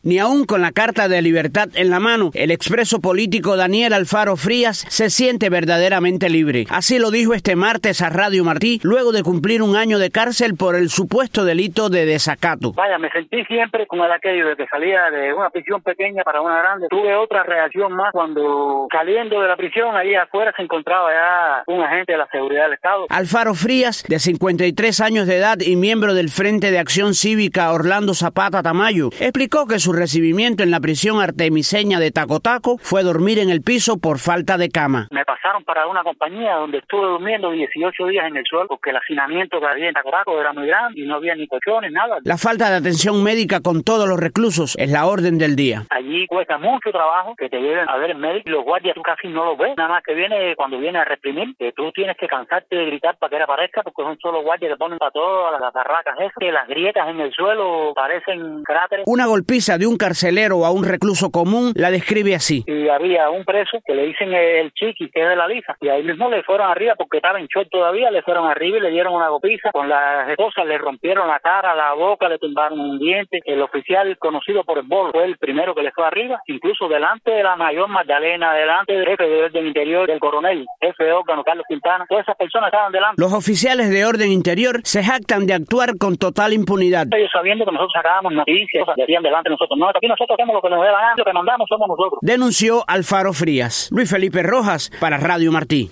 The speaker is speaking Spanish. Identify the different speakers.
Speaker 1: Ni aún con la Carta de Libertad en la mano, el expreso político Daniel Alfaro Frías se siente verdaderamente libre. Así lo dijo este martes a Radio Martí, luego de cumplir un año de cárcel por el supuesto delito de desacato.
Speaker 2: Vaya, me sentí siempre con el aquello de que salía de una prisión pequeña para una grande. Tuve otra reacción más cuando saliendo de la prisión, ahí afuera se encontraba ya un agente de la seguridad del Estado.
Speaker 1: Alfaro Frías, de 53 años de edad y miembro del Frente de Acción Cívica Orlando Zapata Tamayo, explicó que su recibimiento en la prisión artemiseña de Tacotaco fue dormir en el piso por falta de cama.
Speaker 2: Me pasaron para una compañía donde estuve durmiendo 18 días en el suelo porque el hacinamiento que había en Tacotaco era muy grande y no había ni colchones, nada.
Speaker 1: La falta de atención médica con todos los reclusos es la orden del día.
Speaker 2: Allí cuesta mucho trabajo que te lleven a ver el médico. Los guardias tú casi no los ves, nada más que viene cuando viene a reprimir, que tú tienes que cansarte de gritar para que él aparezca porque son solo guardias que ponen para todas las barracas esas, que las grietas en el suelo parecen cráteres.
Speaker 1: Una golpiza de un carcelero a un recluso común la describe así.
Speaker 2: Y había un preso que le dicen el Chiqui, que es de la Lisa, y ahí mismo le fueron arriba porque estaba en short todavía, le fueron arriba y le dieron una golpiza. Con las esposas le rompieron la cara, la boca, le tumbaron un diente. El oficial conocido por el Bolo fue el primero que le fue arriba, incluso delante de la mayor Magdalena, delante del jefe de orden interior, del coronel, jefe de órgano Carlos Quintana. Todas esas personas estaban delante.
Speaker 1: Los oficiales de orden interior se jactan de actuar con total impunidad.
Speaker 2: Ellos sabiendo que nosotros sacábamos noticias, decían delante de nosotros, no, aquí nosotros hacemos lo que nos dé la gana, lo que mandamos somos nosotros.
Speaker 1: Denunció Alfaro Frías. Luis Felipe Rojas para Radio Martí.